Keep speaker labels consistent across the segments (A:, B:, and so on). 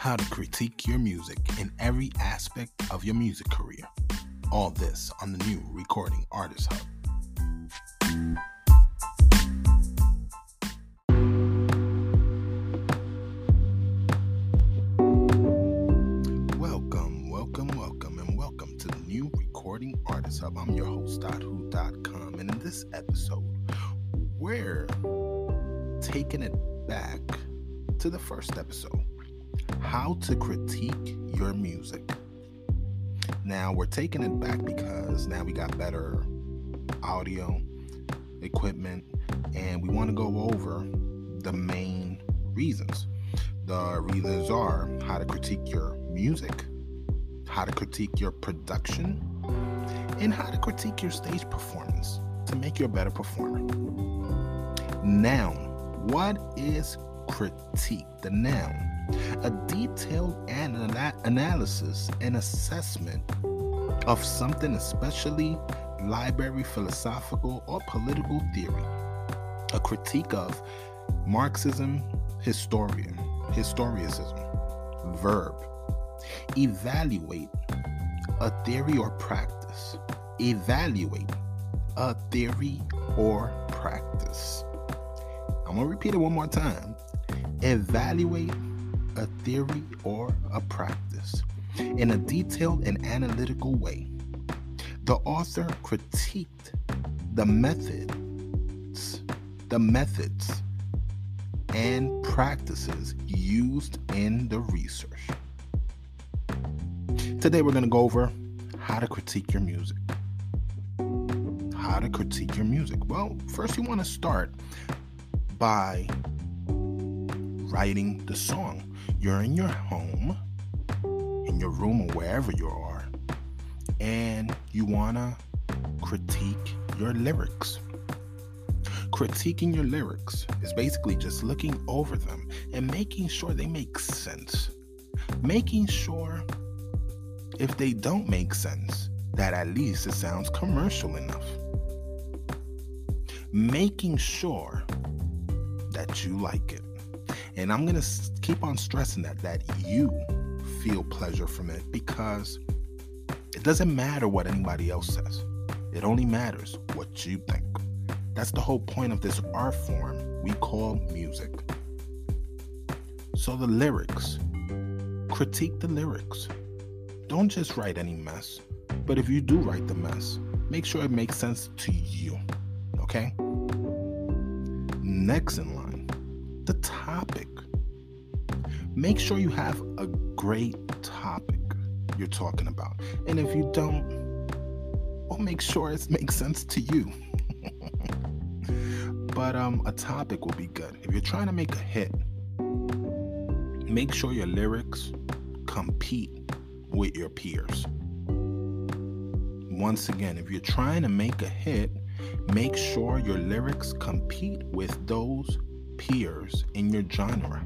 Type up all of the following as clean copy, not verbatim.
A: how to critique your music in every aspect of your music career. All this on the new Recording Artist Hub. Welcome to the new Recording Artist Hub. I'm your host, .who.com, and in this episode, we're taking it back to the first episode, how to critique your music. Now, we're taking it back because now we got better audio equipment, and we want to go over the main reasons. The reasons are how to critique your music, how to critique your production, and how to critique your stage performance to make you a better performer. Now, what is critique? The noun, a detailed analysis and assessment of something, especially library, philosophical, or political theory. A critique of Marxism, historicism. Verb, evaluate a theory or practice. Evaluate a theory or practice. I'm going to repeat it one more time. Evaluate a theory or a practice in a detailed and analytical way. The author critiqued the methods and practices used in the research. Today we're going to go over how to critique your music. How to critique your music. Well, first you want to start by writing the song. You're in your home, in your room, or wherever you are, and you want to critique your lyrics. Critiquing your lyrics is basically just looking over them and making sure they make sense. Making sure if they don't make sense, that at least it sounds commercial enough. Making sure that you like it. And I'm going to keep on stressing that you feel pleasure from it, because it doesn't matter what anybody else says. It only matters what you think. That's the whole point of this art form we call music. So the lyrics, critique the lyrics. Don't just write any mess, but if you do write the mess, make sure it makes sense to you, okay? Next in line, the topic. Make sure you have a great topic you're talking about. And if you don't, well, make sure it makes sense to you. But a topic will be good. If you're trying to make a hit, make sure your lyrics compete with your peers. Once again, if you're trying to make a hit, make sure your lyrics compete with those peers in your genre.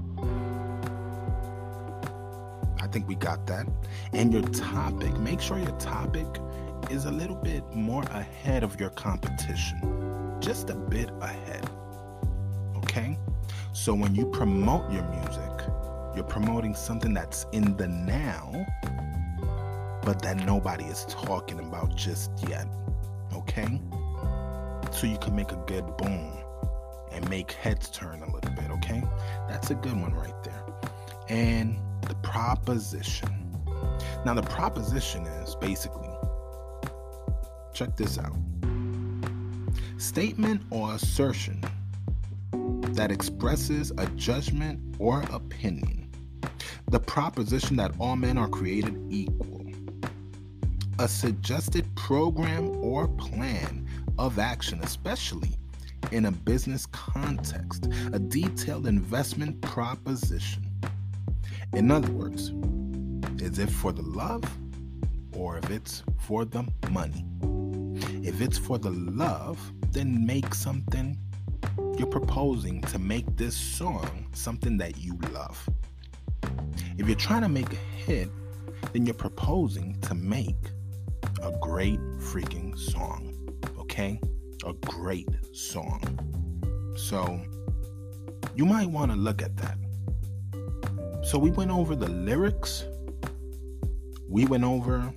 A: I think we got that. And your topic, make sure your topic is a little bit more ahead of your competition. Just a bit ahead. Okay? So when you promote your music, you're promoting something that's in the now, but that nobody is talking about just yet. Okay? So you can make a good boom and make heads turn a little bit. Okay? That's a good one right there. And the proposition. Now, the proposition is basically, check this out. Statement or assertion that expresses a judgment or opinion. The proposition that all men are created equal. A suggested program or plan of action, especially in a business context. A detailed investment proposition. In other words, is it for the love or if it's for the money? If it's for the love, then make something you're proposing to make this song something that you love. If you're trying to make a hit, then you're proposing to make a great freaking song. Okay? A great song. So you might want to look at that. So we went over the lyrics. We went over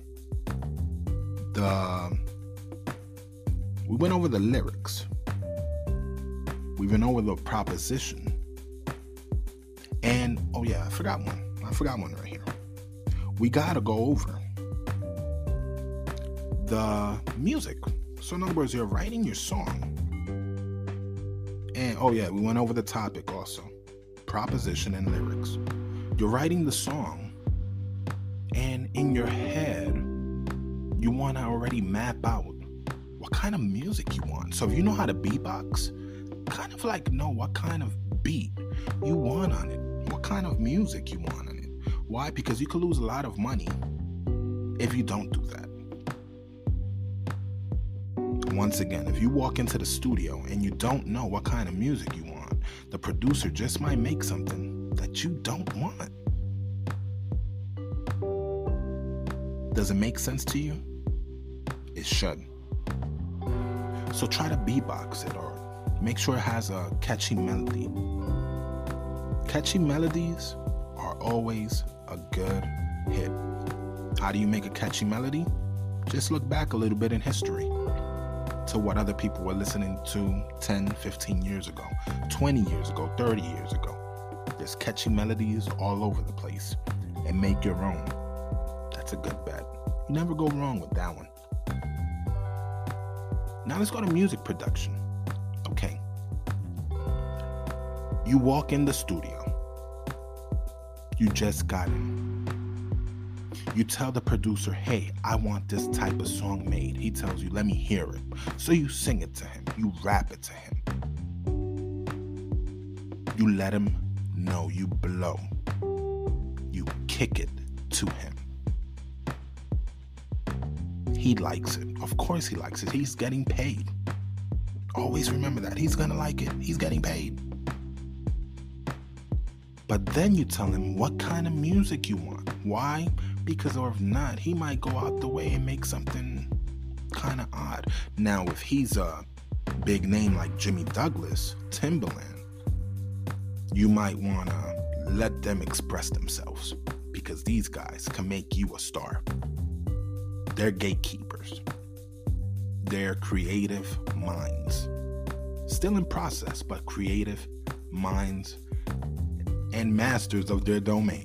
A: the lyrics. We went over the proposition. And oh yeah, I forgot one right here. We gotta go over the music. So in other words, you're writing your song. And oh yeah, we went over the topic also. Proposition and lyrics. You're writing the song, and in your head, you want to already map out what kind of music you want. So if you know how to beatbox, kind of like know what kind of beat you want on it, what kind of music you want on it. Why? Because you could lose a lot of money if you don't do that. Once again, if you walk into the studio and you don't know what kind of music you want, the producer just might make something that you don't want. Does it make sense to you? It should. So try to beatbox it, or make sure it has a catchy melody. Catchy melodies are always a good hit. How do you make a catchy melody? Just look back a little bit in history to what other people were listening to 10, 15 years ago, 20 years ago, 30 years ago. There's catchy melodies all over the place, and make your own. That's a good bet. You never go wrong with that one. Now let's go to music production. Okay. You walk in the studio. You just got in. You tell the producer, hey, I want this type of song made. He tells you, let me hear it. So you sing it to him. You rap it to him. You let him know. You blow. You kick it to him. He likes it. Of course he likes it. He's getting paid. Always remember that. He's gonna like it. He's getting paid. But then you tell him what kind of music you want. Why? Because or if not, he might go out the way and make something kind of odd. Now, if he's a big name like Jimmy Douglas, Timbaland, you might want to let them express themselves, because these guys can make you a star. They're gatekeepers. They're creative minds. Still in process, but creative minds and masters of their domain.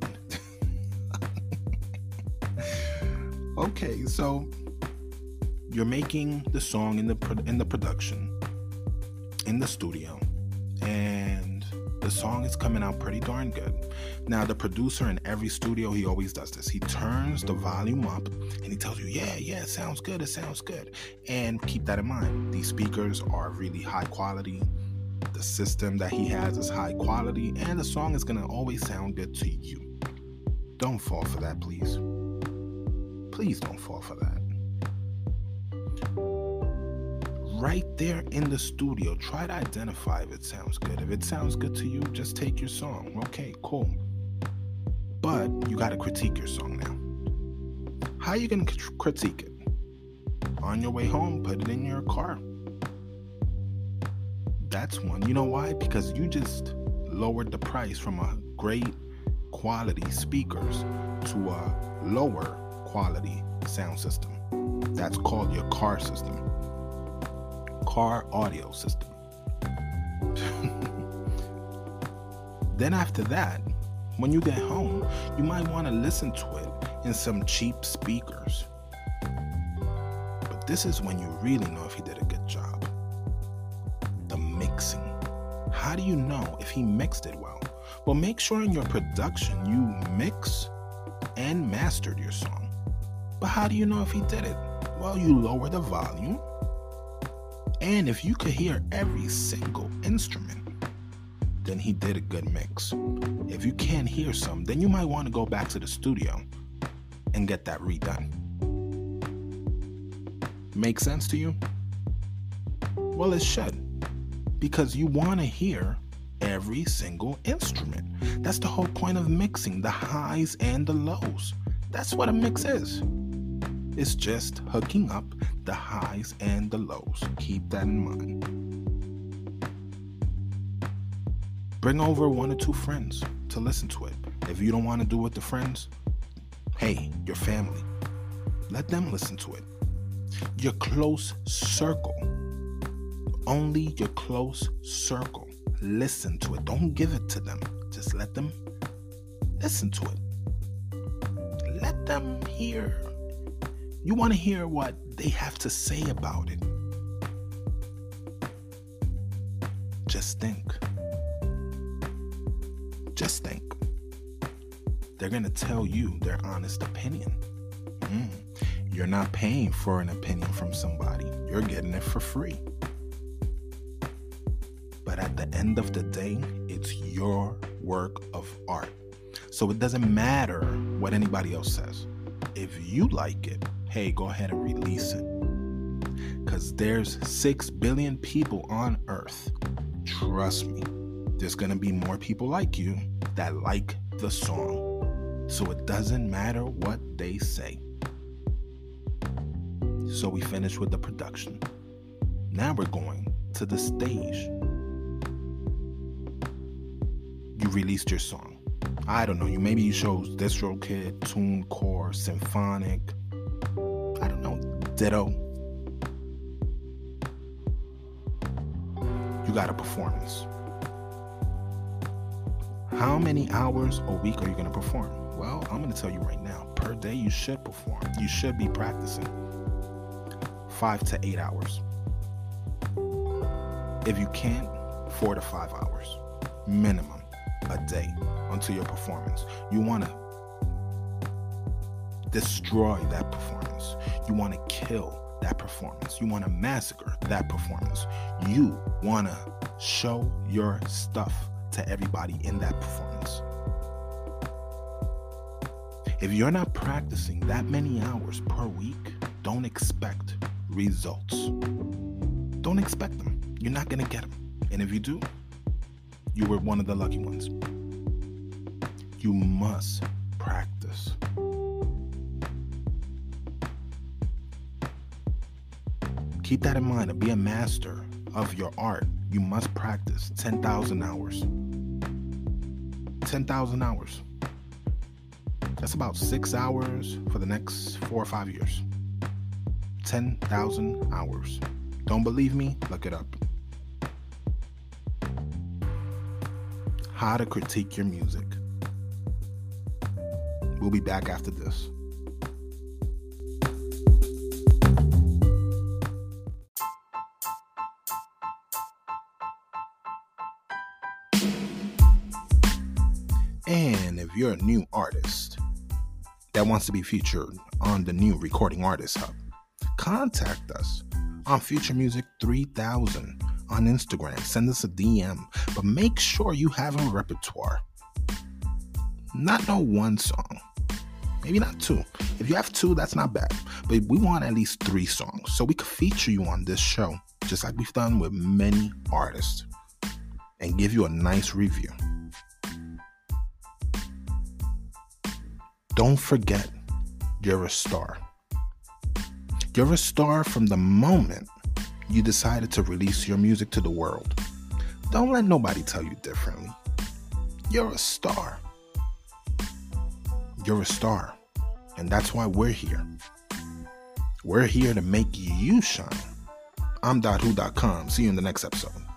A: Okay, so you're making the song in the production, in the studio, and the song is coming out pretty darn good. Now, the producer in every studio, he always does this. He turns the volume up and he tells you, yeah, it sounds good, And keep that in mind. These speakers are really high quality. The system that he has is high quality, and the song is going to always sound good to you. Don't fall for that, please. Please don't fall for that. Right there in the studio, try to identify if it sounds good. If it sounds good to you, just take your song. Okay, cool. But you got to critique your song now. How are you going to critique it? On your way home, put it in your car. That's one. You know why? Because you just lowered the price from a great quality speakers to a lower quality sound system. That's called your car system. Car audio system. Then after that, when you get home, you might want to listen to it in some cheap speakers. But this is when you really know if he did a good job. The mixing. How do you know if he mixed it well? Well, make sure in your production you mix and mastered your song. But how do you know if he did it? Well, you lower the volume. And if you could hear every single instrument, then he did a good mix. If you can't hear some, then you might want to go back to the studio and get that redone. Make sense to you? Well, it should. Because you want to hear every single instrument. That's the whole point of mixing, the highs and the lows. That's what a mix is. It's just hooking up the highs and the lows. Keep that in mind. Bring over 1 or 2 friends. to listen to it. If you don't want to do it with the friends, hey, your family, let them listen to it. Your close circle, only your close circle, listen to it. Don't give it to them. Just let them listen to it. Let them hear. You want to hear what they have to say about it. Just think. Just think. They're going to tell you their honest opinion. You're not paying for an opinion from somebody. You're getting it for free. But at the end of the day, it's your work of art. So it doesn't matter what anybody else says. If you like it, hey, go ahead and release it. Because there's 6 billion people on earth. Trust me, there's going to be more people like you that like the song. So it doesn't matter what they say. So we finished with the production. Now we're going to the stage. You released your song. I don't know. Maybe you chose DistroKid, TuneCore, Symphonic. I don't know. Ditto. You got a performance. How many hours a week are you going to perform? Well, I'm going to tell you right now. Per day, you should perform. You should be practicing 5 to 8 hours. If you can't, 4 to 5 hours minimum a day until your performance. You want to destroy that performance. You want to kill that performance. You want to massacre that performance. You want to show your stuff to everybody in that performance. If you're not practicing that many hours per week, don't expect results. Don't expect them. You're not going to get them. And if you do, you were one of the lucky ones. You must practice. Keep that in mind. To be a master of your art, you must practice 10,000 hours. 10,000 hours. That's about 6 hours for the next 4 or 5 years. 10,000 hours. Don't believe me? Look it up. How to critique your music. We'll be back after this. And if you're a new artist that wants to be featured on the new Recording Artist Hub, contact us on Future Music 3000 on Instagram. Send us a DM, but make sure you have a repertoire. Not no one song, maybe not 2. If you have 2, that's not bad, but we want at least 3 songs so we could feature you on this show, just like we've done with many artists, and give you a nice review. Don't forget, you're a star. You're a star from the moment you decided to release your music to the world. Don't let nobody tell you differently. You're a star. You're a star. And that's why we're here. We're here to make you shine. I'm .who.com. See you in the next episode.